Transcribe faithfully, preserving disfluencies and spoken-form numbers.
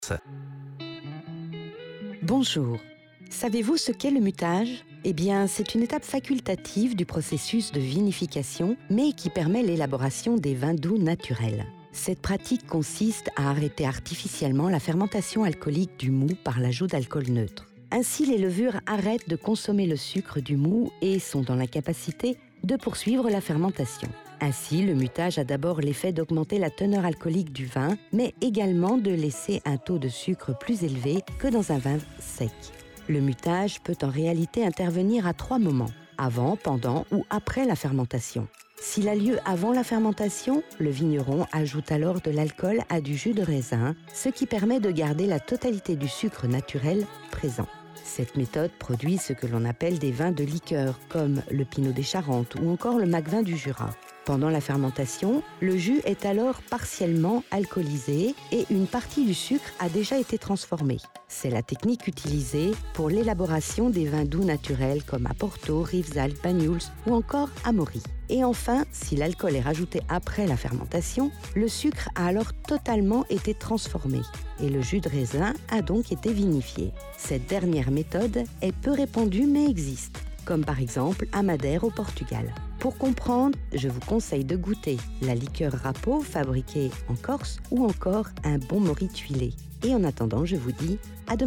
Bonjour. Savez-vous ce qu'est le mutage ? Eh bien, c'est une étape facultative du processus de vinification, mais qui permet l'élaboration des vins doux naturels. Cette pratique consiste à arrêter artificiellement la fermentation alcoolique du mou par l'ajout d'alcool neutre. Ainsi, les levures arrêtent de consommer le sucre du mou et sont dans la capacité de poursuivre la fermentation. Ainsi, le mutage a d'abord l'effet d'augmenter la teneur alcoolique du vin, mais également de laisser un taux de sucre plus élevé que dans un vin sec. Le mutage peut en réalité intervenir à trois moments, avant, pendant ou après la fermentation. S'il a lieu avant la fermentation, le vigneron ajoute alors de l'alcool à du jus de raisin, ce qui permet de garder la totalité du sucre naturel présent. Cette méthode produit ce que l'on appelle des vins de liqueur, comme le Pinot des Charentes ou encore le Macvin du Jura. Pendant la fermentation, le jus est alors partiellement alcoolisé et une partie du sucre a déjà été transformée. C'est la technique utilisée pour l'élaboration des vins doux naturels comme à Porto, Rivesaltes, Banyuls ou encore Amaury. Et enfin, si l'alcool est rajouté après la fermentation, le sucre a alors totalement été transformé et le jus de raisin a donc été vinifié. Cette dernière méthode est peu répandue mais existe, comme par exemple à Madère au Portugal. Pour comprendre, je vous conseille de goûter la liqueur Rapeau fabriquée en Corse ou encore un bon Maury tuilé. Et en attendant, je vous dis à demain.